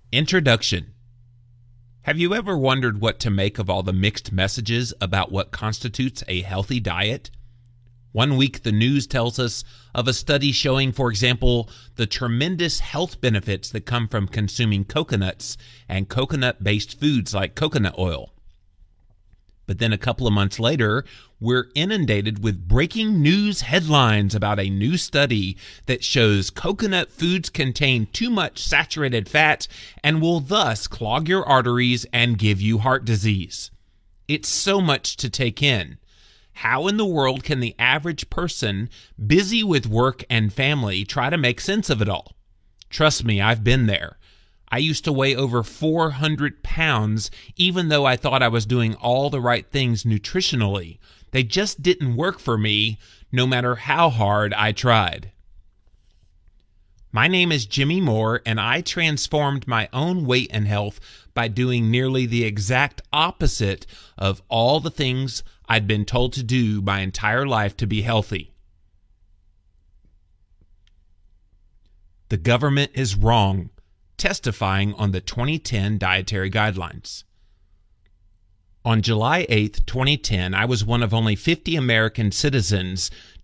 Introduction. Have you ever wondered what to make of all the mixed messages about what constitutes a healthy diet? One week, the news tells us of a study showing, for example, the tremendous health benefits that come from consuming coconuts and coconut-based foods like coconut oil. But then a couple of months later, we're inundated with breaking news headlines about a new study that shows coconut foods contain too much saturated fat and will thus clog your arteries and give you heart disease. It's so much to take in. How in the world can the average person, busy with work and family, try to make sense of it all? Trust me, I've been there. I used to weigh over 400 pounds, even though I thought I was doing all the right things nutritionally. They just didn't work for me, no matter how hard I tried. My name is Jimmy Moore, and I transformed my own weight and health by doing nearly the exact opposite of all the things I'd been told to do my entire life to be healthy. The government is wrong, testifying on the 2010 dietary guidelines. On July 8, 2010, I was one of only 50 American citizens